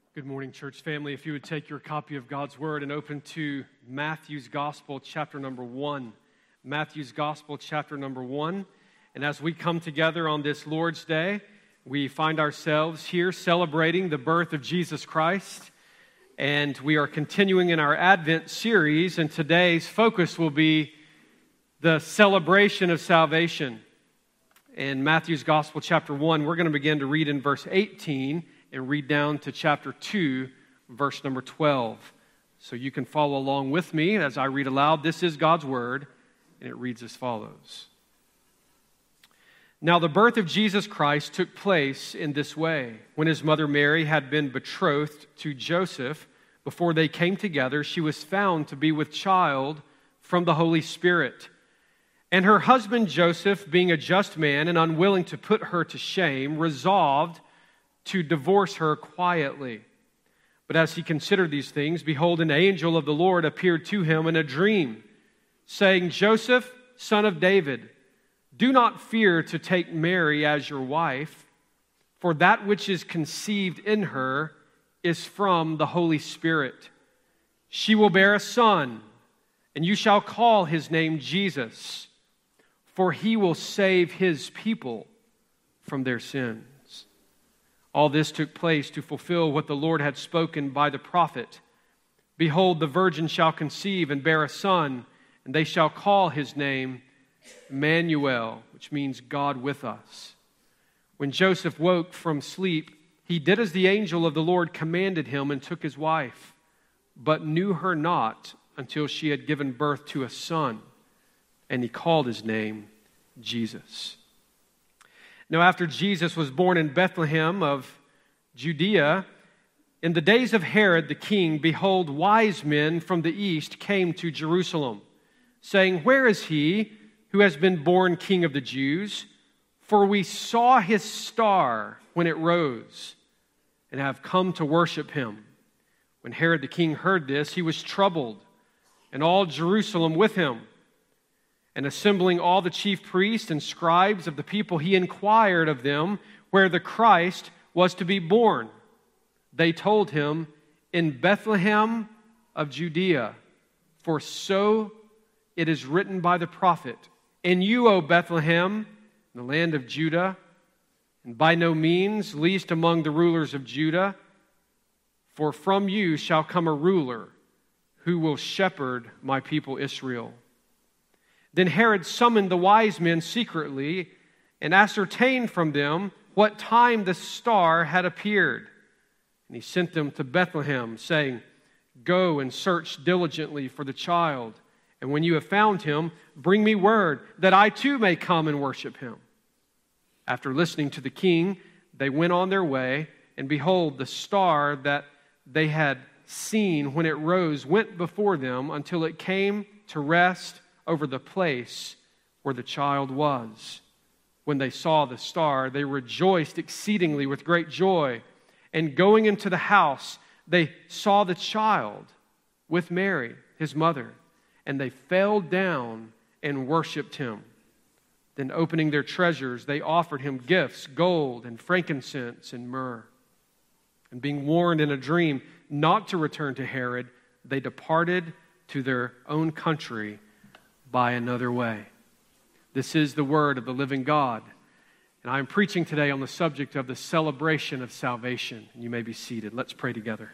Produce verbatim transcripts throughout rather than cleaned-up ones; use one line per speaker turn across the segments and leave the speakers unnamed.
Good morning, church family. If you would take your copy of God's Word and open to Matthew's Gospel, chapter number one. Matthew's Gospel, chapter number one. And as we come together on this Lord's Day, we find ourselves here celebrating the birth of Jesus Christ. And we are continuing in our Advent series, and today's focus will be the celebration of salvation. In Matthew's Gospel, chapter one, we're going to begin to read in verse eighteen and read down to chapter two, verse number twelve. So you can follow along with me as I read aloud. This is God's Word, and it reads as follows. Now the birth of Jesus Christ took place in this way. When his mother Mary had been betrothed to Joseph, before they came together, she was found to be with child from the Holy Spirit. And her husband Joseph, being a just man and unwilling to put her to shame, resolved to divorce her quietly. But as he considered these things, behold, an angel of the Lord appeared to him in a dream, saying, Joseph, son of David, do not fear to take Mary as your wife, for that which is conceived in her is from the Holy Spirit. She will bear a son, and you shall call his name Jesus, for he will save his people from their sins. All this took place to fulfill what the Lord had spoken by the prophet. Behold, the virgin shall conceive and bear a son, and they shall call his name Emmanuel, which means God with us. When Joseph woke from sleep, he did as the angel of the Lord commanded him and took his wife, but knew her not until she had given birth to a son, and he called his name Jesus. Now, after Jesus was born in Bethlehem of Judea, in the days of Herod the king, behold, wise men from the east came to Jerusalem, saying, Where is he who has been born King of the Jews? For we saw his star when it rose, and have come to worship him. When Herod the king heard this, he was troubled, and all Jerusalem with him. And assembling all the chief priests and scribes of the people, he inquired of them where the Christ was to be born. They told him, In Bethlehem of Judea, for so it is written by the prophet, And you, O Bethlehem, in the land of Judah, and by no means least among the rulers of Judah, for from you shall come a ruler who will shepherd my people Israel. Then Herod summoned the wise men secretly and ascertained from them what time the star had appeared. And he sent them to Bethlehem, saying, Go and search diligently for the child, and when you have found him, bring me word, that I too may come and worship him. After listening to the king, they went on their way, and behold, the star that they had seen when it rose went before them until it came to rest over the place where the child was. When they saw the star, they rejoiced exceedingly with great joy. And going into the house, they saw the child with Mary, his mother, and they fell down and worshipped him. Then opening their treasures, they offered him gifts, gold and frankincense and myrrh. And being warned in a dream not to return to Herod, they departed to their own country by another way. This is the word of the living God. And I'm preaching today on the subject of the celebration of salvation. And you may be seated. Let's pray together.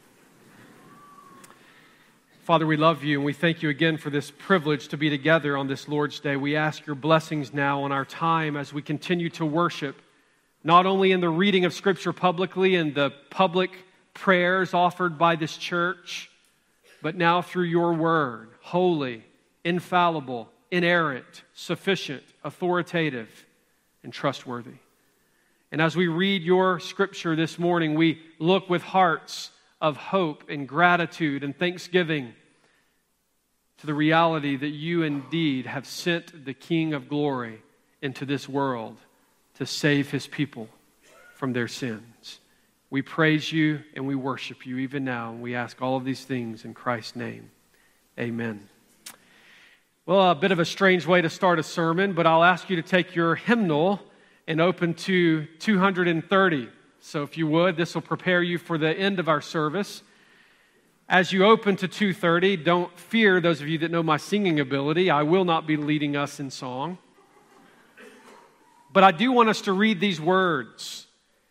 Father, we love you and we thank you again for this privilege to be together on this Lord's Day. We ask your blessings now on our time as we continue to worship, not only in the reading of Scripture publicly and the public prayers offered by this church, but now through your word, holy, infallible, inerrant, sufficient, authoritative, and trustworthy. And as we read your Scripture this morning, we look with hearts of hope and gratitude and thanksgiving to the reality that you indeed have sent the King of glory into this world to save his people from their sins. We praise you and we worship you even now, and we ask all of these things in Christ's name. Amen. Well, a bit of a strange way to start a sermon, but I'll ask you to take your hymnal and open to two hundred thirty. So if you would, this will prepare you for the end of our service. As you open to two thirty, don't fear those of you that know my singing ability. I will not be leading us in song. But I do want us to read these words.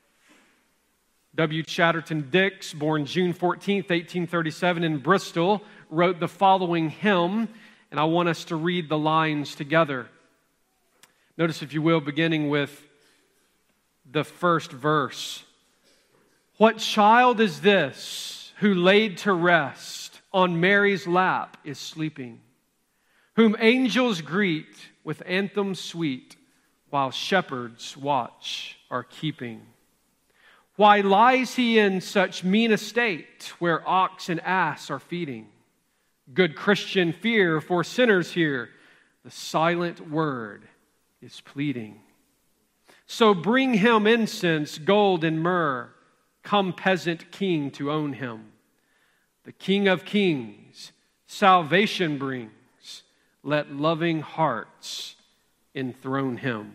W. Chatterton Dix, born June fourteenth, eighteen thirty-seven in Bristol, wrote the following hymn, and I want us to read the lines together. Notice, if you will, beginning with the first verse. What child is this who laid to rest on Mary's lap is sleeping, whom angels greet with anthems sweet, while shepherds watch are keeping? Why lies he in such mean estate, where ox and ass are feeding? Good Christian, fear, for sinners here, the silent word is pleading. So bring him incense, gold, and myrrh. Come, peasant king, to own him. The King of kings, salvation brings. Let loving hearts enthrone him.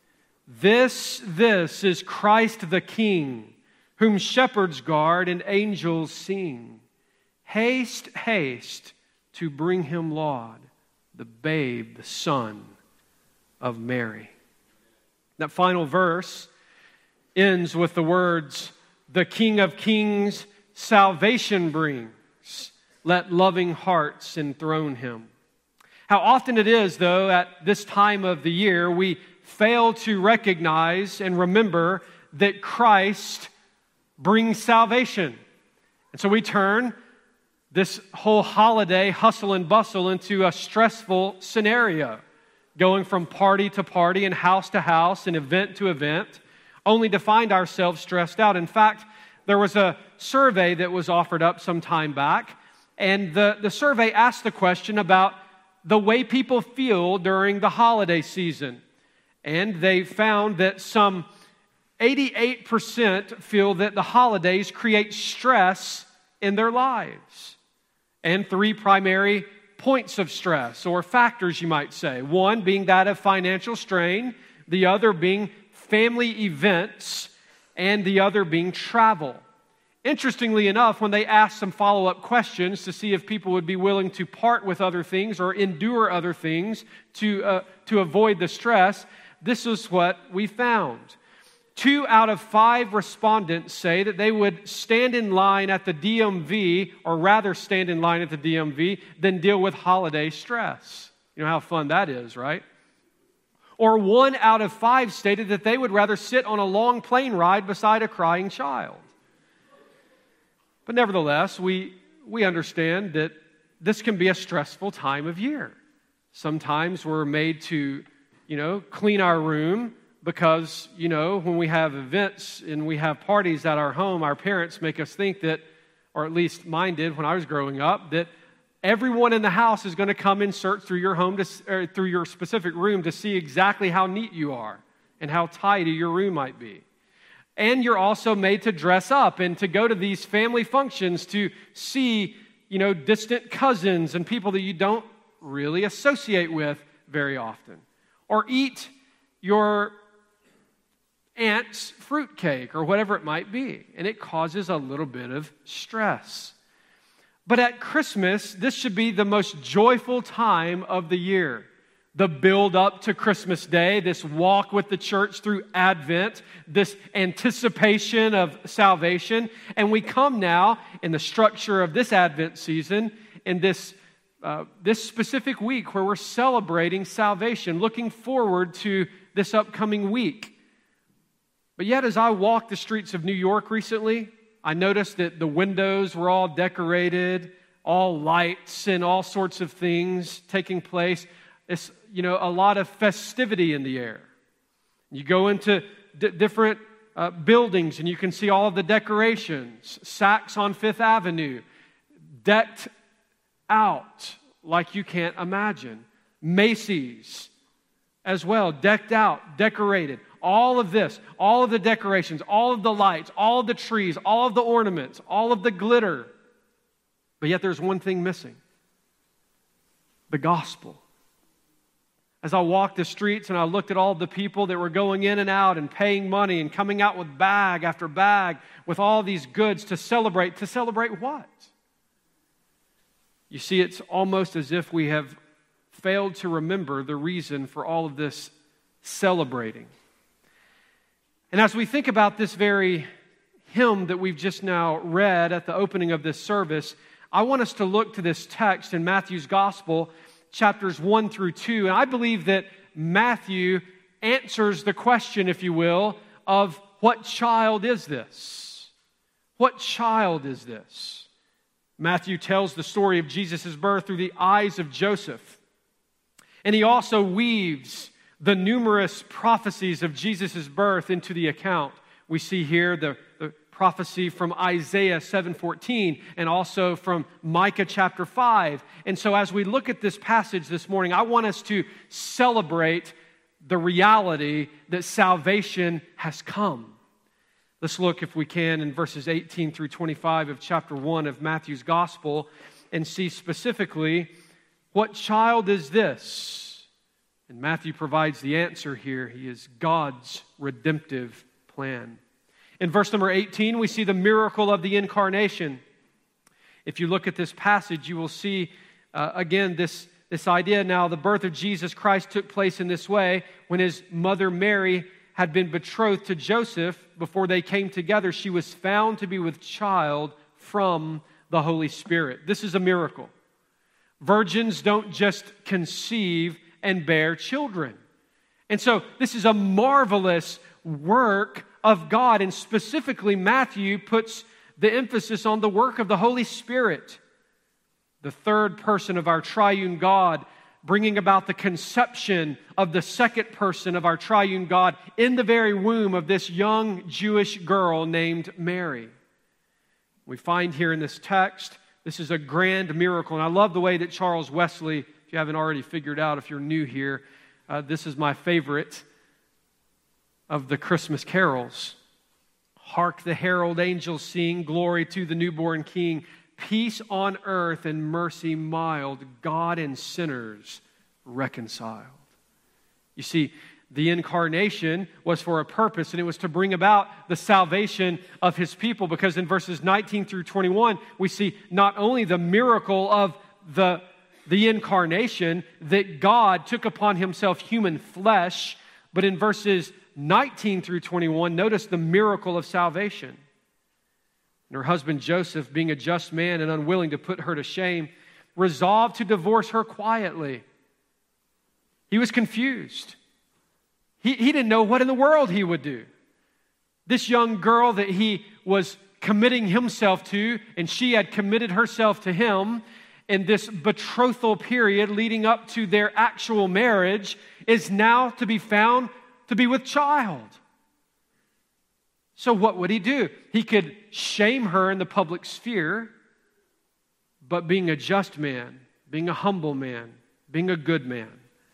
This, this is Christ the King, whom shepherds guard and angels sing. Haste, haste to bring him laud, the babe, the Son of Mary. That final verse ends with the words, the King of kings, salvation brings. Let loving hearts enthrone him. How often it is, though, at this time of the year, we fail to recognize and remember that Christ brings salvation. And so we turn this whole holiday hustle and bustle into a stressful scenario, going from party to party and house to house and event to event, only to find ourselves stressed out. In fact, there was a survey that was offered up some time back, and the, the survey asked the question about the way people feel during the holiday season. And they found that some eighty-eight percent feel that the holidays create stress in their lives. And three primary points of stress, or factors you might say. One being that of financial strain, the other being family events, and the other being travel. Interestingly enough, when they asked some follow-up questions to see if people would be willing to part with other things or endure other things to, uh, to avoid the stress, this is what we found. Two out of five respondents say that they would stand in line at the D M V, or rather stand in line at the D M V, than deal with holiday stress. You know how fun that is, right? Or one out of five stated that they would rather sit on a long plane ride beside a crying child. But nevertheless, we, we understand that this can be a stressful time of year. Sometimes we're made to, you know, clean our room because, you know, when we have events and we have parties at our home, our parents make us think that, or at least mine did when I was growing up, that everyone in the house is going to come and search through your home, to, or through your specific room to see exactly how neat you are and how tidy your room might be. And you're also made to dress up and to go to these family functions to see, you know, distant cousins and people that you don't really associate with very often. Or eat your aunt's fruitcake or whatever it might be. And it causes a little bit of stress. But at Christmas, this should be the most joyful time of the year. The build up to Christmas Day, this walk with the church through Advent, this anticipation of salvation. And we come now in the structure of this Advent season, in this, uh, this specific week where we're celebrating salvation, looking forward to this upcoming week. But yet, as I walked the streets of New York recently, I noticed that the windows were all decorated, all lights and all sorts of things taking place. It's, you know, a lot of festivity in the air. You go into d- different uh, buildings and you can see all of the decorations. Saks on Fifth Avenue, decked out like you can't imagine. Macy's as well, decked out, decorated. All of this, all of the decorations, all of the lights, all of the trees, all of the ornaments, all of the glitter. But yet there's one thing missing. The gospel. As I walked the streets and I looked at all the people that were going in and out and paying money and coming out with bag after bag with all these goods to celebrate. To celebrate what? You see, it's almost as if we have failed to remember the reason for all of this celebrating. And as we think about this very hymn that we've just now read at the opening of this service, I want us to look to this text in Matthew's Gospel, chapters one through two. And I believe that Matthew answers the question, if you will, of what child is this? What child is this? Matthew tells the story of Jesus' birth through the eyes of Joseph. And he also weaves the numerous prophecies of Jesus' birth into the account. We see here the, the prophecy from Isaiah seven fourteen and also from Micah chapter five. And so as we look at this passage this morning, I want us to celebrate the reality that salvation has come. Let's look, if we can, in verses eighteen through twenty-five of chapter one of Matthew's Gospel and see specifically, what child is this? And Matthew provides the answer here. He is God's redemptive plan. In verse number eighteen, we see the miracle of the incarnation. If you look at this passage, you will see, uh, again, this, this idea now, the birth of Jesus Christ took place in this way. When his mother Mary had been betrothed to Joseph, before they came together, she was found to be with child from the Holy Spirit. This is a miracle. Virgins don't just conceive and bear children. And so this is a marvelous work of God, and specifically Matthew puts the emphasis on the work of the Holy Spirit, the third person of our triune God, bringing about the conception of the second person of our triune God in the very womb of this young Jewish girl named Mary. We find here in this text, this is a grand miracle, and I love the way that Charles Wesley, if you haven't already figured out, if you're new here, uh, this is my favorite of the Christmas carols. Hark the herald angels sing, glory to the newborn King, peace on earth and mercy mild, God and sinners reconciled. You see, the incarnation was for a purpose, and it was to bring about the salvation of his people, because in verses nineteen through twenty-one, we see not only the miracle of the, the incarnation, that God took upon himself human flesh, but in verses nineteen through twenty-one, notice the miracle of salvation. And her husband Joseph, being a just man and unwilling to put her to shame, resolved to divorce her quietly. He was confused. He, he didn't know what in the world he would do. This young girl that he was committing himself to, and she had committed herself to him, in this betrothal period leading up to their actual marriage, is now to be found to be with child. So what would he do? He could shame her in the public sphere, but being a just man, being a humble man, being a good man,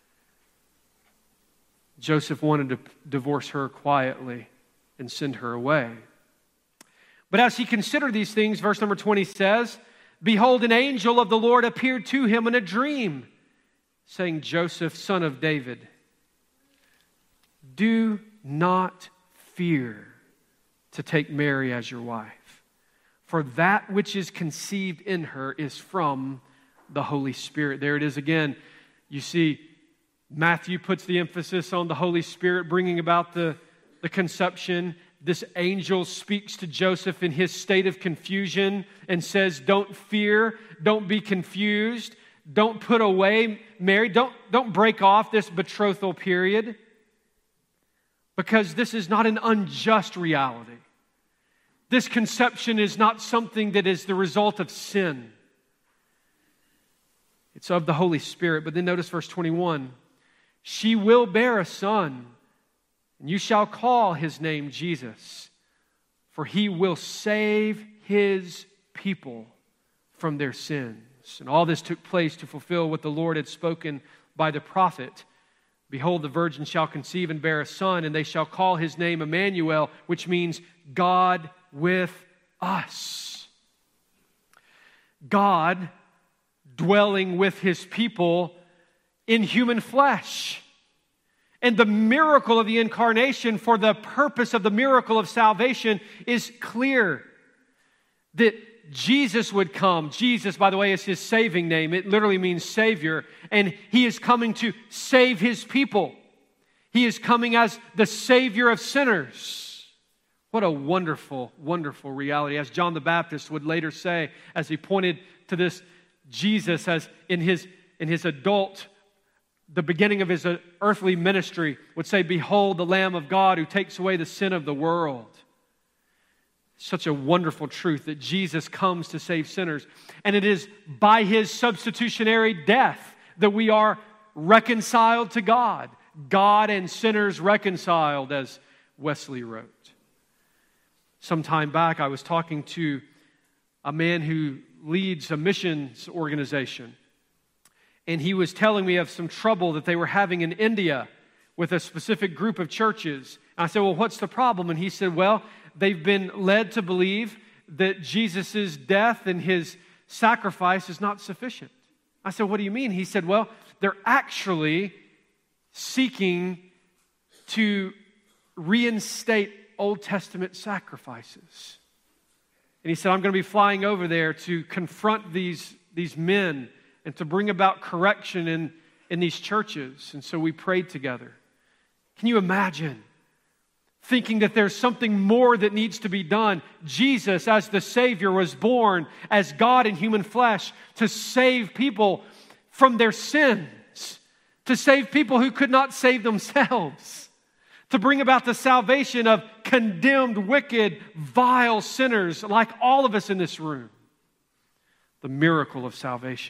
Joseph wanted to divorce her quietly and send her away. But as he considered these things, verse number twenty says, behold, an angel of the Lord appeared to him in a dream, saying, Joseph, son of David, do not fear to take Mary as your wife, for that which is conceived in her is from the Holy Spirit. There it is again. You see, Matthew puts the emphasis on the Holy Spirit bringing about the, the conception. This angel speaks to Joseph in his state of confusion and says, don't fear, don't be confused, don't put away Mary, don't, don't break off this betrothal period, because this is not an unjust reality. This conception is not something that is the result of sin. It's of the Holy Spirit. But then notice verse twenty-one. She will bear a son, and you shall call his name Jesus, for he will save his people from their sins. And all this took place to fulfill what the Lord had spoken by the prophet. Behold, the virgin shall conceive and bear a son, and they shall call his name Emmanuel, which means God with us. God dwelling with his people in human flesh. And the miracle of the incarnation, for the purpose of the miracle of salvation, is clear. That Jesus would come. Jesus, by the way, is his saving name. It literally means Savior. And he is coming to save his people. He is coming as the Savior of sinners. What a wonderful, wonderful reality. As John the Baptist would later say, as he pointed to this Jesus as in his, in his adult the beginning of his earthly ministry, would say, "Behold the Lamb of God who takes away the sin of the world." Such a wonderful truth that Jesus comes to save sinners. And it is by his substitutionary death that we are reconciled to God. God and sinners reconciled, as Wesley wrote. Some time back, I was talking to a man who leads a missions organization. And he was telling me of some trouble that they were having in India with a specific group of churches. And I said, "Well, what's the problem?" And he said, "Well, they've been led to believe that Jesus' death and his sacrifice is not sufficient." I said, "What do you mean?" He said, "Well, they're actually seeking to reinstate Old Testament sacrifices." And he said, "I'm going to be flying over there to confront these, these men and to bring about correction in, in these churches." And so we prayed together. Can you imagine thinking that there's something more that needs to be done? Jesus, as the Savior, was born as God in human flesh to save people from their sins, to save people who could not save themselves, to bring about the salvation of condemned, wicked, vile sinners like all of us in this room. The miracle of salvation.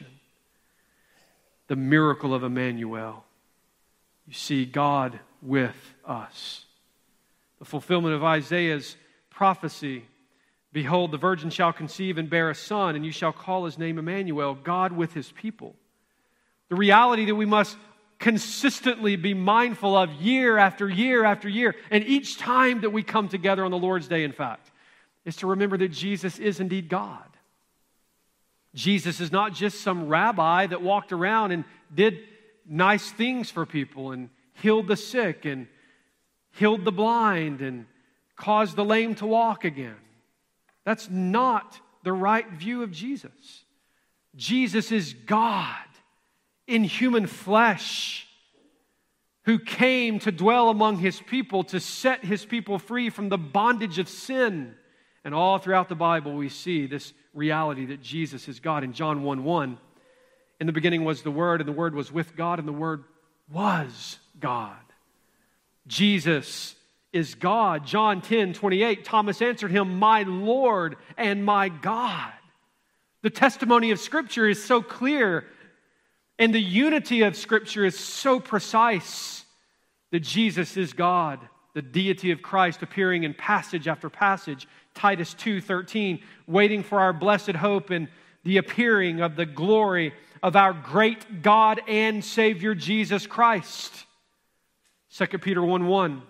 The miracle of Emmanuel. You see, God with us. The fulfillment of Isaiah's prophecy. "Behold, the virgin shall conceive and bear a son, and you shall call his name Emmanuel," God with his people. The reality that we must consistently be mindful of year after year after year, and each time that we come together on the Lord's Day, in fact, is to remember that Jesus is indeed God. Jesus is not just some rabbi that walked around and did nice things for people and healed the sick and healed the blind and caused the lame to walk again. That's not the right view of Jesus. Jesus is God in human flesh who came to dwell among his people, to set his people free from the bondage of sin. And all throughout the Bible we see this reality that Jesus is God. In John one one, "In the beginning was the Word, and the Word was with God, and the Word was God." Jesus is God. John ten twenty-eight, Thomas answered him, "My Lord and my God." The testimony of Scripture is so clear, and the unity of Scripture is so precise that Jesus is God. The deity of Christ appearing in passage after passage. Titus two thirteen, waiting for our blessed hope and the appearing of the glory of our great God and Savior Jesus Christ. Second Peter one one,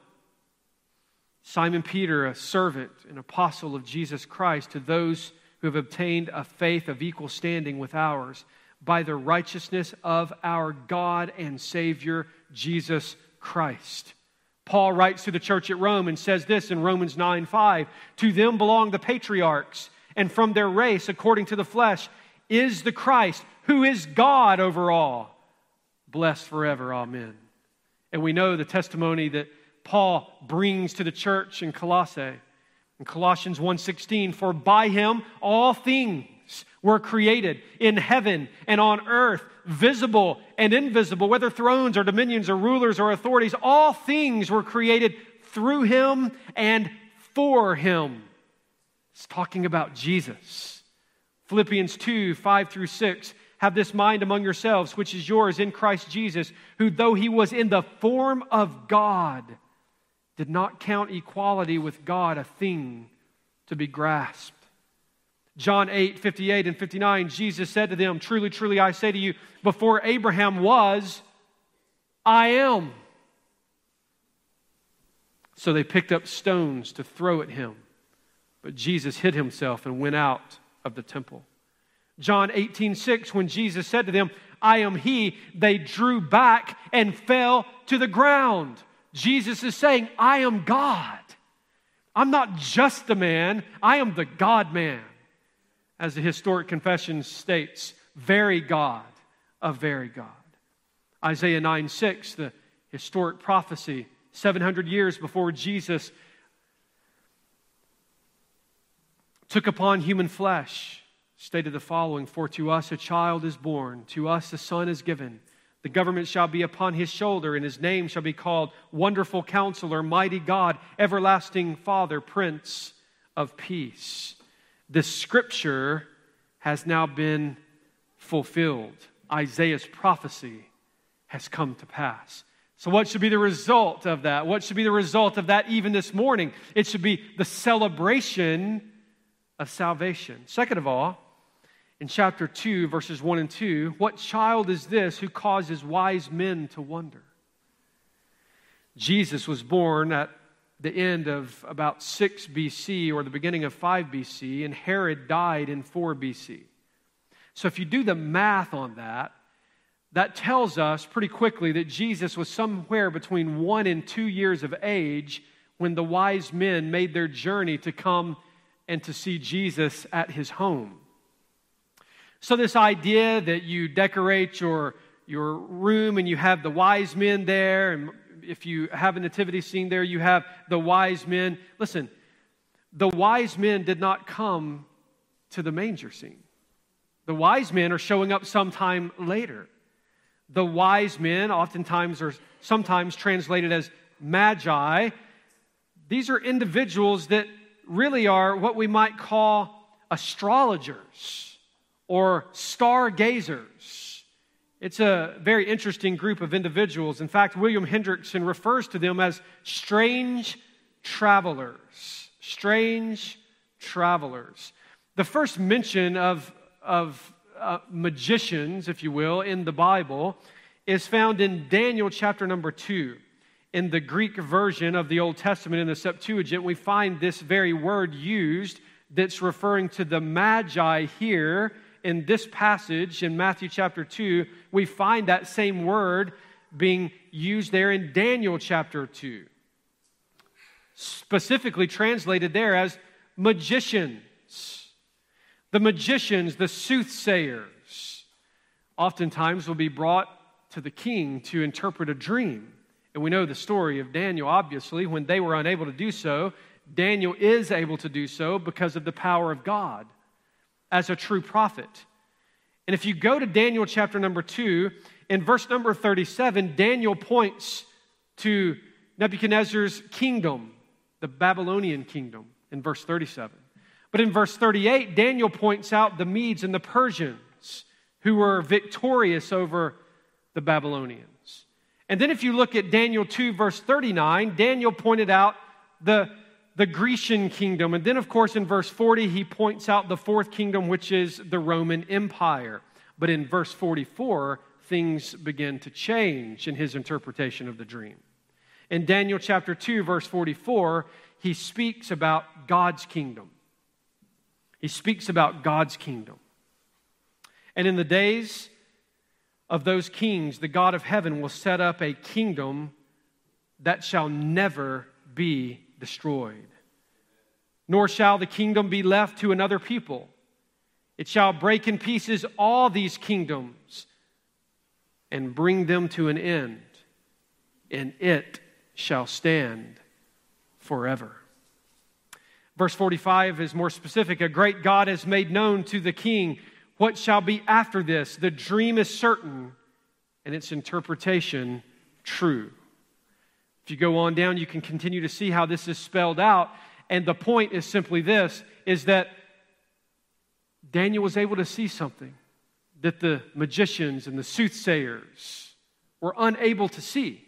Simon Peter, a servant and apostle of Jesus Christ, to those who have obtained a faith of equal standing with ours, by the righteousness of our God and Savior Jesus Christ. Paul writes to the church at Rome and says this in Romans nine five, "To them belong the patriarchs, and from their race, according to the flesh, is the Christ, who is God over all, blessed forever. Amen." And we know the testimony that Paul brings to the church in Colossae. In Colossians one sixteen, "For by him all things were created in heaven and on earth, visible and invisible, whether thrones or dominions or rulers or authorities, all things were created through him and for him." It's talking about Jesus. Philippians two five through six, "Have this mind among yourselves, which is yours in Christ Jesus, who though he was in the form of God, did not count equality with God a thing to be grasped." John eight fifty-eight and fifty-nine, Jesus said to them, "Truly, truly, I say to you, before Abraham was, I am." So they picked up stones to throw at him, but Jesus hid himself and went out of the temple. John eighteen six, when Jesus said to them, I am he, they drew back and fell to the ground. Jesus is saying, I am God. I'm not just a man, I am the God-man. As the historic confession states, very God of very God. Isaiah nine six, the historic prophecy, seven hundred years before Jesus took upon human flesh, stated the following, for to us a child is born, to us a son is given. The government shall be upon his shoulder, and his name shall be called Wonderful Counselor, Mighty God, Everlasting Father, Prince of Peace. The scripture has now been fulfilled. Isaiah's prophecy has come to pass. So what should be the result of that? What should be the result of that even this morning? It should be the celebration of salvation. Second of all, in chapter two, verses one and two, what child is this who causes wise men to wonder? Jesus was born at the end of about six B C or the beginning of five B C, and Herod died in four B C. So if you do the math on that, that tells us pretty quickly that Jesus was somewhere between one and two years of age when the wise men made their journey to come and to see Jesus at his home. So this idea that you decorate your, your room and you have the wise men there, and if you have a nativity scene there, you have the wise men. Listen, the wise men did not come to the manger scene. The wise men are showing up sometime later. The wise men, oftentimes or sometimes translated as magi, these are individuals that really are what we might call astrologers or stargazers. It's a very interesting group of individuals. In fact, William Hendrickson refers to them as strange travelers. Strange travelers. The first mention of, of uh, magicians, if you will, in the Bible is found in Daniel chapter number two. In the Greek version of the Old Testament, in the Septuagint, we find this very word used that's referring to the Magi here in this passage in Matthew chapter two. We find that same word being used there in Daniel chapter two, specifically translated there as magicians. The magicians, the soothsayers, oftentimes will be brought to the king to interpret a dream. And we know the story of Daniel, obviously. When they were unable to do so, Daniel is able to do so because of the power of God as a true prophet. And if you go to Daniel chapter number two, in verse number thirty-seven, Daniel points to Nebuchadnezzar's kingdom, the Babylonian kingdom, in verse thirty-seven. But in verse thirty-eight, Daniel points out the Medes and the Persians who were victorious over the Babylonians. And then if you look at Daniel two, verse thirty-nine, Daniel pointed out the, the Grecian kingdom. And then, of course, in verse forty, he points out the fourth kingdom, which is the Roman Empire. But in verse forty-four, things begin to change in his interpretation of the dream. In Daniel chapter two, verse forty-four, he speaks about God's kingdom. He speaks about God's kingdom. And in the days of those kings, the God of heaven will set up a kingdom that shall never be destroyed. Nor shall the kingdom be left to another people. It shall break in pieces all these kingdoms and bring them to an end, and it shall stand forever. Verse forty-five is more specific. A great God has made known to the king what shall be after this. The dream is certain, and its interpretation true. If you go on down, you can continue to see how this is spelled out. And the point is simply this, is that Daniel was able to see something that the magicians and the soothsayers were unable to see.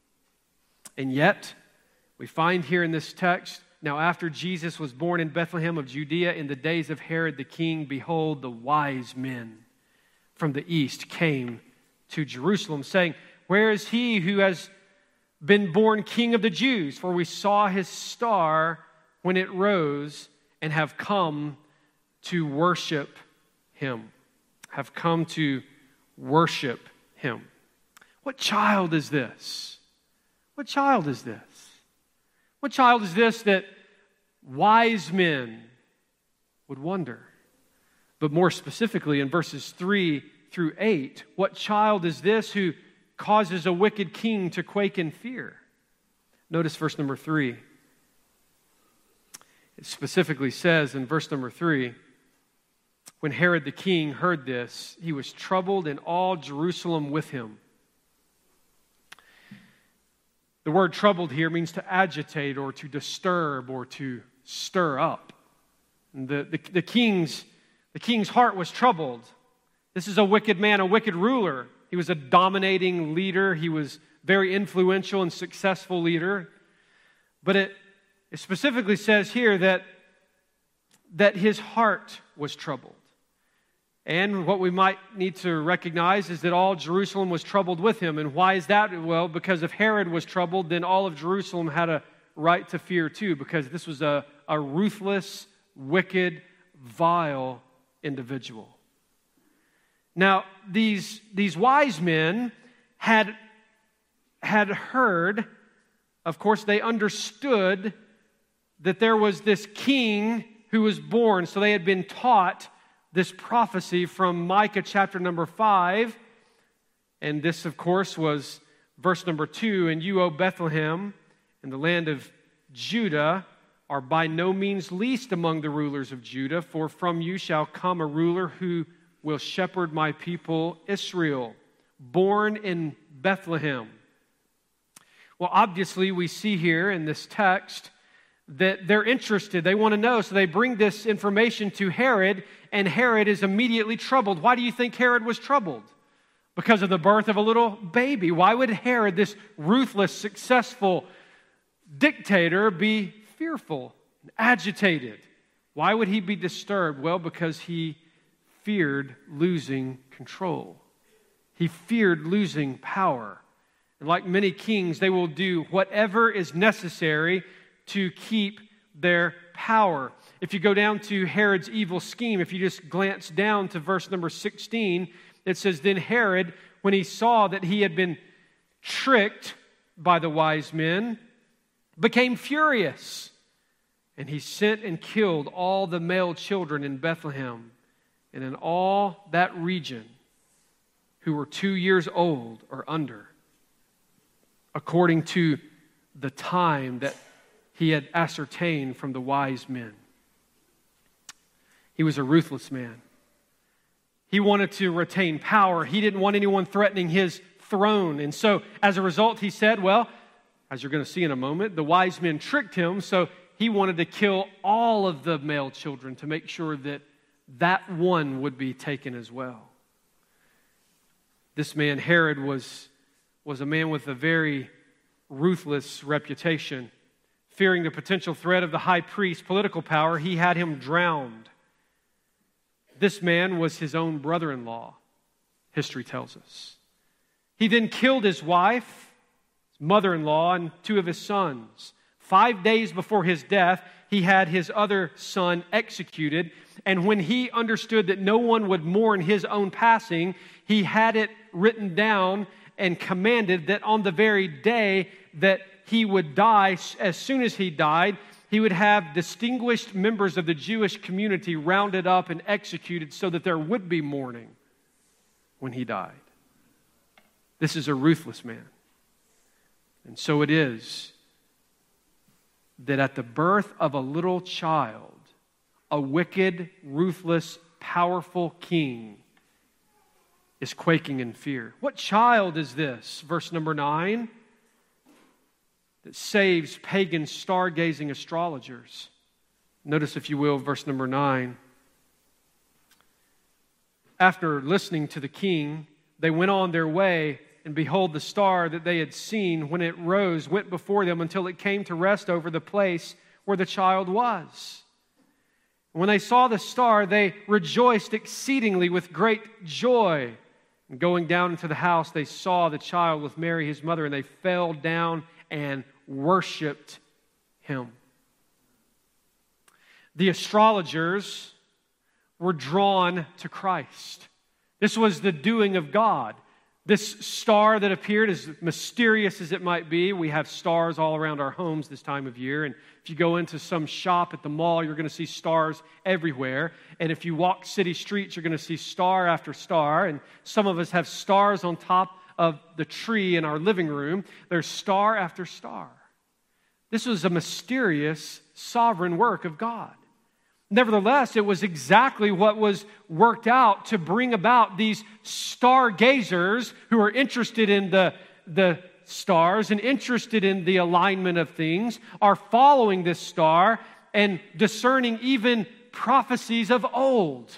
And yet, we find here in this text, now after Jesus was born in Bethlehem of Judea in the days of Herod the king, behold, the wise men from the east came to Jerusalem, saying, where is he who has been born King of the Jews? For we saw his star when it rose and have come to worship him. Have come to worship him. What child is this? What child is this? What child is this that wise men would wonder? But more specifically, in verses three through eight, what child is this who causes a wicked king to quake in fear? Notice verse number three. It specifically says in verse number three, when Herod the king heard this, he was troubled, and all Jerusalem with him. The word troubled here means to agitate or to disturb or to stir up. And the, the, the, king's, the king's heart was troubled. This is a wicked man, a wicked ruler. He was a dominating leader. He was very influential and successful leader. But it, it specifically says here that, that his heart was troubled. And what we might need to recognize is that all Jerusalem was troubled with him. And why is that? Well, because if Herod was troubled, then all of Jerusalem had a right to fear too, because this was a, a ruthless, wicked, vile individual. Now, these, these wise men had, had heard, of course, they understood that there was this king who was born. So they had been taught this prophecy from Micah chapter number five. And this, of course, was verse number two. And you, O Bethlehem, in the land of Judah, are by no means least among the rulers of Judah, for from you shall come a ruler who will shepherd my people Israel, born in Bethlehem. Well, obviously, we see here in this text that they're interested. They want to know, so they bring this information to Herod, and Herod is immediately troubled. Why do you think Herod was troubled? Because of the birth of a little baby. Why would Herod, this ruthless, successful dictator, be fearful, agitated? Why would he be disturbed? Well, because he feared losing control. He feared losing power. And like many kings, they will do whatever is necessary to keep their power. If you go down to Herod's evil scheme, if you just glance down to verse number sixteen, it says, then Herod, when he saw that he had been tricked by the wise men, became furious. And he sent and killed all the male children in Bethlehem and in all that region who were two years old or under, according to the time that he had ascertained from the wise men. He was a ruthless man. He wanted to retain power. He didn't want anyone threatening his throne. And so, as a result, he said, well, as you're going to see in a moment, the wise men tricked him, so he wanted to kill all of the male children to make sure that that one would be taken as well. This man, Herod, was, was a man with a very ruthless reputation. Fearing the potential threat of the high priest's political power, he had him drowned. This man was his own brother-in-law, history tells us. He then killed his wife, his mother-in-law, and two of his sons. Five days before his death, he had his other son executed. And when he understood that no one would mourn his own passing, he had it written down and commanded that on the very day that he would die, as soon as he died, he would have distinguished members of the Jewish community rounded up and executed so that there would be mourning when he died. This is a ruthless man. And so it is that at the birth of a little child, a wicked, ruthless, powerful king is quaking in fear. What child is this? Verse number nine. That saves pagan stargazing astrologers. Notice, if you will, verse number nine. After listening to the king, they went on their way, and behold, the star that they had seen when it rose went before them until it came to rest over the place where the child was. When they saw the star, they rejoiced exceedingly with great joy. And going down into the house, they saw the child with Mary, his mother, and they fell down and worshipped him. The astrologers were drawn to Christ. This was the doing of God. This star that appeared, as mysterious as it might be, we have stars all around our homes this time of year. And if you go into some shop at the mall, you're going to see stars everywhere. And if you walk city streets, you're going to see star after star. And some of us have stars on top of the tree in our living room. There's star after star. This was a mysterious, sovereign work of God. Nevertheless, it was exactly what was worked out to bring about these stargazers who are interested in the, the stars and interested in the alignment of things, are following this star and discerning even prophecies of old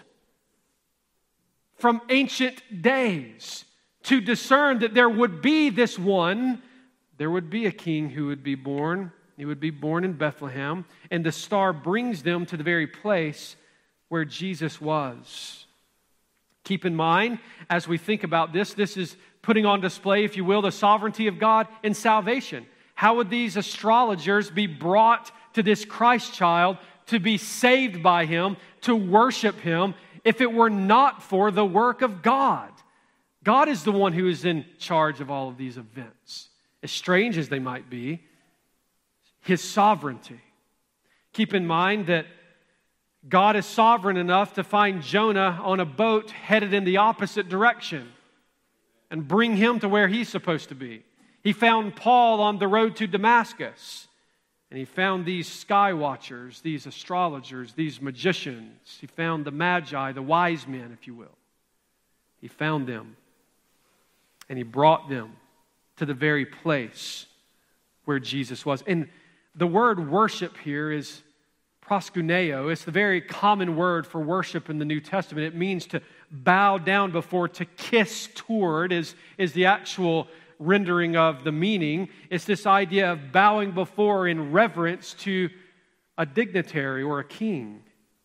from ancient days to discern that there would be this one, there would be a king who would be born. He would be born in Bethlehem, and the star brings them to the very place where Jesus was. Keep in mind, as we think about this, this is putting on display, if you will, the sovereignty of God in salvation. How would these astrologers be brought to this Christ child to be saved by Him, to worship Him, if it were not for the work of God? God is the one who is in charge of all of these events. As strange as they might be, His sovereignty. Keep in mind that God is sovereign enough to find Jonah on a boat headed in the opposite direction and bring him to where he's supposed to be. He found Paul on the road to Damascus, and he found these sky watchers, these astrologers, these magicians. He found the magi, the wise men, if you will. He found them, and he brought them to the very place where Jesus was. And the word worship here is proskuneo. It's the very common word for worship in the New Testament. It means to bow down before, to kiss toward is, is the actual rendering of the meaning. It's this idea of bowing before in reverence to a dignitary or a king.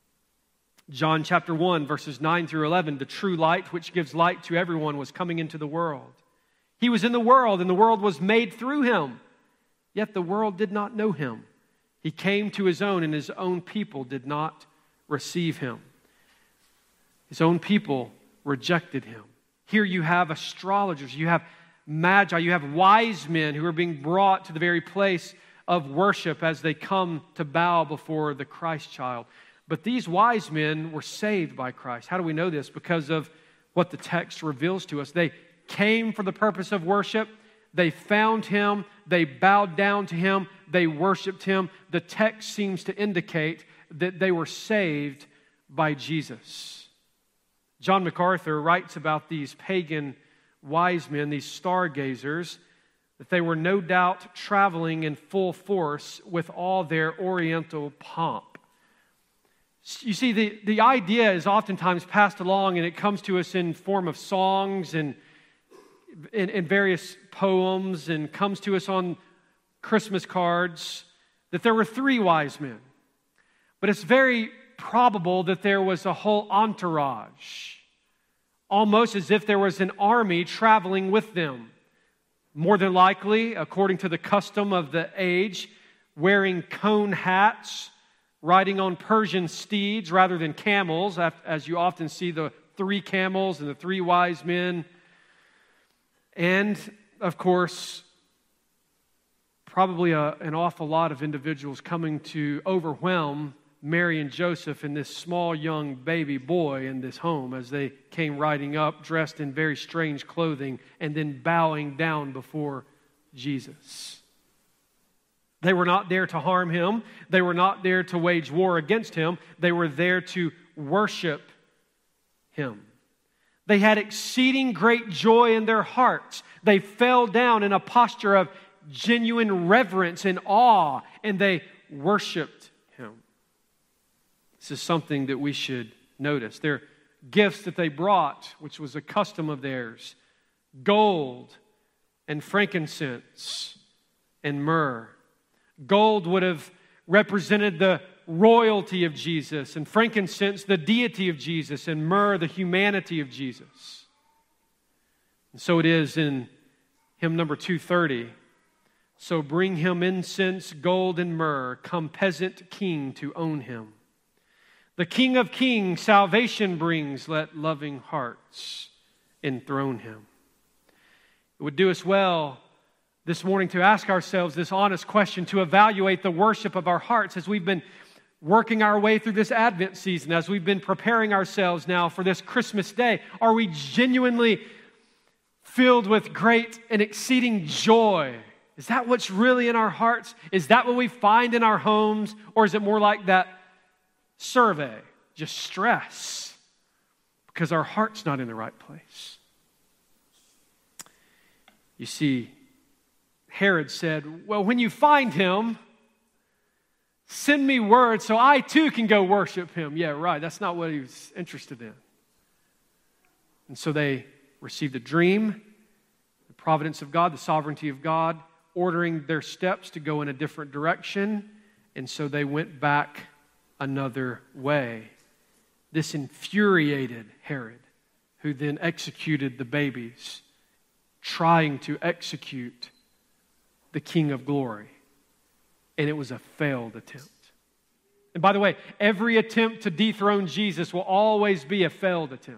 John chapter one, verses nine through eleven, the true light which gives light to everyone was coming into the world. He was in the world, and the world was made through Him. Yet the world did not know Him. He came to His own, and His own people did not receive Him. His own people rejected Him. Here you have astrologers, you have magi, you have wise men who are being brought to the very place of worship as they come to bow before the Christ child. But these wise men were saved by Christ. How do we know this? Because of what the text reveals to us. They came for the purpose of worship. They found Him, they bowed down to Him, they worshiped Him. The text seems to indicate that they were saved by Jesus. John MacArthur writes about these pagan wise men, these stargazers, that they were no doubt traveling in full force with all their oriental pomp. You see, the, the idea is oftentimes passed along, and it comes to us in form of songs and In, in various poems, and comes to us on Christmas cards, that there were three wise men. But it's very probable that there was a whole entourage, almost as if there was an army traveling with them. More than likely, according to the custom of the age, wearing cone hats, riding on Persian steeds rather than camels, as you often see the three camels and the three wise men. And, of course, probably a, an awful lot of individuals coming to overwhelm Mary and Joseph and this small young baby boy in this home as they came riding up, dressed in very strange clothing, and then bowing down before Jesus. They were not there to harm Him. They were not there to wage war against Him. They were there to worship Him. They had exceeding great joy in their hearts. They fell down in a posture of genuine reverence and awe, and they worshiped Him. This is something that we should notice. Their gifts that they brought, which was a custom of theirs, gold and frankincense and myrrh. Gold would have represented the royalty of Jesus, and frankincense, the deity of Jesus, and myrrh, the humanity of Jesus. And so it is in hymn number two thirty. So bring Him incense, gold, and myrrh, come peasant king to own Him. The King of Kings, salvation brings. Let loving hearts enthrone him. It would do us well this morning to ask ourselves this honest question, to evaluate the worship of our hearts as we've been working our way through this Advent season, as we've been preparing ourselves now for this Christmas day. Are we genuinely filled with great and exceeding joy? Is that what's really in our hearts? Is that what we find in our homes? Or is it more like that survey, just stress, because our heart's not in the right place? You see, Herod said, well, when you find him, send me word so I too can go worship him. Yeah, right. That's not what he was interested in. And so they received a dream, the providence of God, the sovereignty of God, ordering their steps to go in a different direction. And so they went back another way. This infuriated Herod, who then executed the babies, trying to execute the King of Glory. And it was a failed attempt. And by the way, every attempt to dethrone Jesus will always be a failed attempt.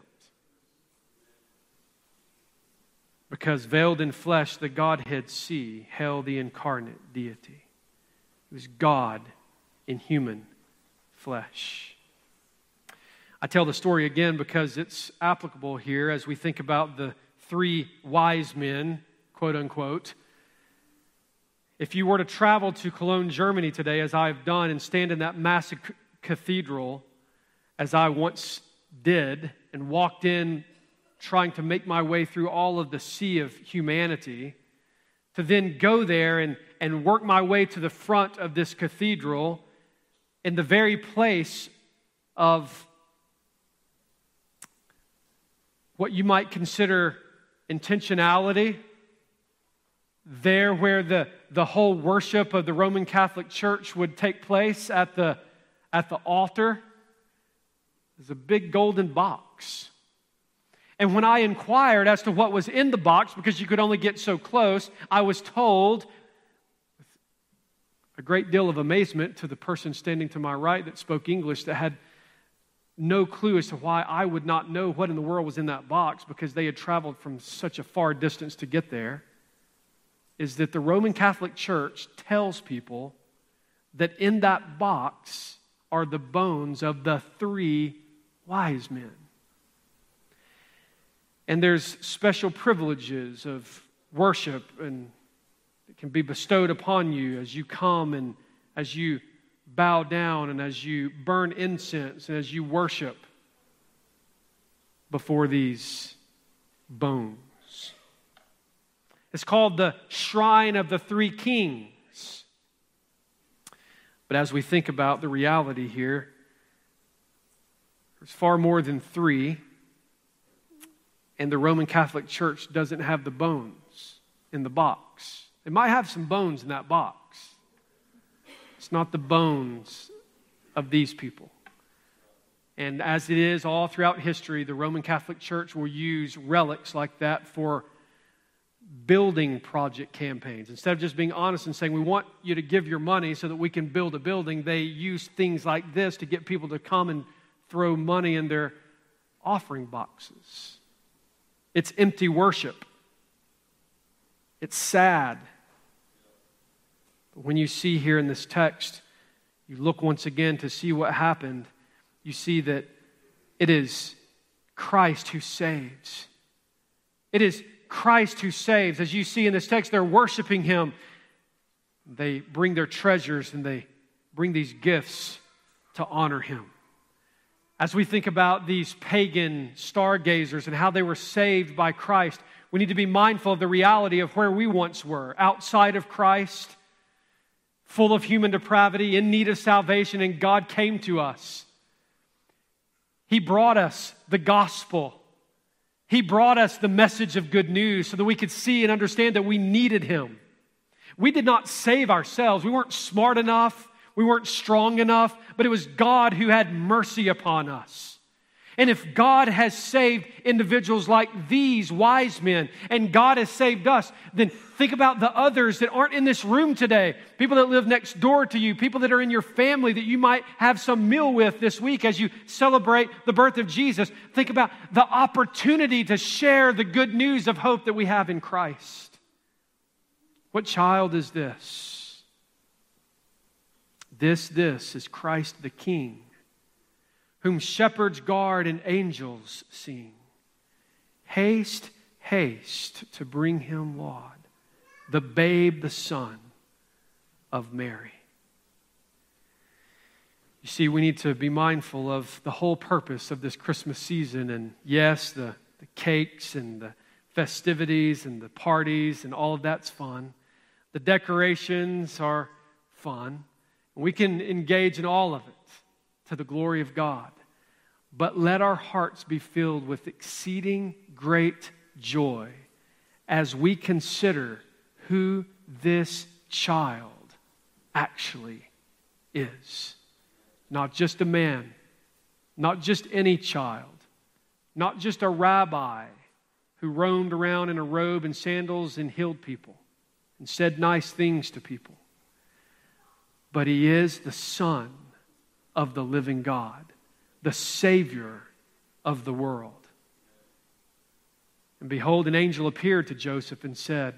Because veiled in flesh, the Godhead see held the incarnate deity. It was God in human flesh. I tell the story again because it's applicable here as we think about the three wise men, quote unquote. If you were to travel to Cologne, Germany today, as I've done, and stand in that massive cathedral, as I once did, and walked in trying to make my way through all of the sea of humanity, to then go there and, and work my way to the front of this cathedral in the very place of what you might consider intentionality, there where the, the whole worship of the Roman Catholic Church would take place at the, at the altar. There's a big golden box. And when I inquired as to what was in the box, because you could only get so close, I was told, with a great deal of amazement to the person standing to my right that spoke English, that had no clue as to why I would not know what in the world was in that box because they had traveled from such a far distance to get there, is that the Roman Catholic Church tells people that in that box are the bones of the three wise men. And there's special privileges of worship and it can be bestowed upon you as you come and as you bow down and as you burn incense and as you worship before these bones. It's called the Shrine of the Three Kings. But as we think about the reality here, there's far more than three, and the Roman Catholic Church doesn't have the bones in the box. It might have some bones in that box. It's not the bones of these people. And as it is all throughout history, the Roman Catholic Church will use relics like that for building project campaigns. Instead of just being honest and saying, we want you to give your money so that we can build a building, they use things like this to get people to come and throw money in their offering boxes. It's empty worship. It's sad. But when you see here in this text, you look once again to see what happened, you see that it is Christ who saves. It is Christ who saves. As you see in this text, they're worshiping Him. They bring their treasures and they bring these gifts to honor Him. As we think about these pagan stargazers and how they were saved by Christ, we need to be mindful of the reality of where we once were, outside of Christ, full of human depravity, in need of salvation, and God came to us. He brought us the gospel. He brought us the message of good news so that we could see and understand that we needed Him. We did not save ourselves. We weren't smart enough. We weren't strong enough, but it was God who had mercy upon us. And if God has saved individuals like these wise men, and God has saved us, then think about the others that aren't in this room today. People that live next door to you, people that are in your family that you might have some meal with this week as you celebrate the birth of Jesus. Think about the opportunity to share the good news of hope that we have in Christ. What child is this? This, this is Christ the King, whom shepherds guard and angels sing. Haste, haste to bring him laud, the babe, the Son of Mary. You see, we need to be mindful of the whole purpose of this Christmas season. And yes, the, the cakes and the festivities and the parties and all of that's fun. The decorations are fun. We can engage in all of it to the glory of God. But let our hearts be filled with exceeding great joy as we consider who this child actually is. Not just a man, not just any child, not just a rabbi who roamed around in a robe and sandals and healed people and said nice things to people. But he is the Son of the living God, the Savior of the world. And behold, an angel appeared to Joseph and said,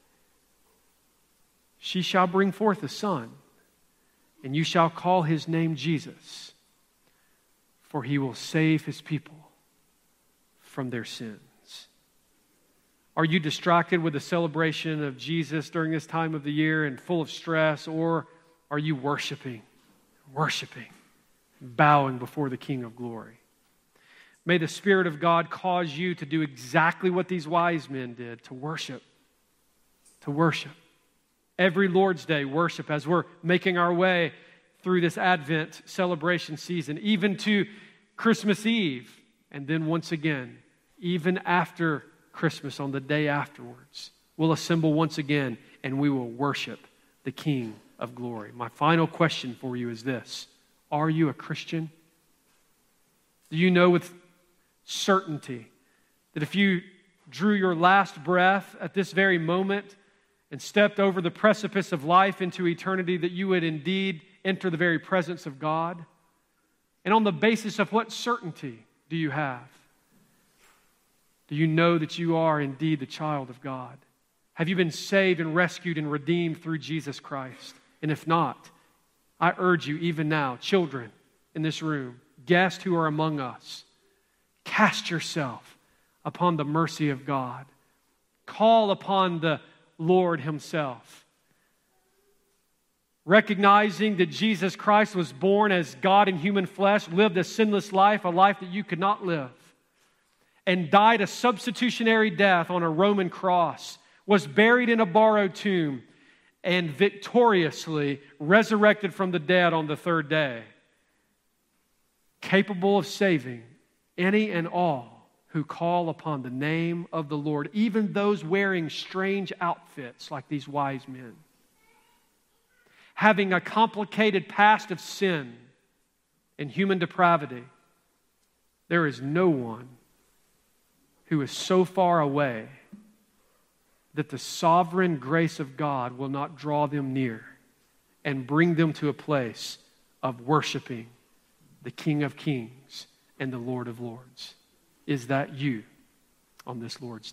"She shall bring forth a son, and you shall call his name Jesus, for he will save his people from their sins." Are you distracted with the celebration of Jesus during this time of the year and full of stress, or are you worshiping, worshiping, bowing before the King of glory? May the Spirit of God cause you to do exactly what these wise men did, to worship, to worship. Every Lord's Day worship as we're making our way through this Advent celebration season, even to Christmas Eve, and then once again, even after Christmas on the day afterwards, we'll assemble once again and we will worship the King of glory. My final question for you is this: are you a Christian? Do you know with certainty that if you drew your last breath at this very moment and stepped over the precipice of life into eternity, that you would indeed enter the very presence of God? And on the basis of what certainty do you have? Do you know that you are indeed the child of God? Have you been saved and rescued and redeemed through Jesus Christ? And if not, I urge you even now, children in this room, guests who are among us, cast yourself upon the mercy of God. Call upon the Lord Himself. Recognizing that Jesus Christ was born as God in human flesh, lived a sinless life, a life that you could not live, and died a substitutionary death on a Roman cross, was buried in a borrowed tomb, and victoriously resurrected from the dead on the third day, capable of saving any and all who call upon the name of the Lord, even those wearing strange outfits like these wise men, having a complicated past of sin and human depravity. There is no one who is so far away that the sovereign grace of God will not draw them near and bring them to a place of worshiping the King of Kings and the Lord of Lords. Is that you on this Lord's Day?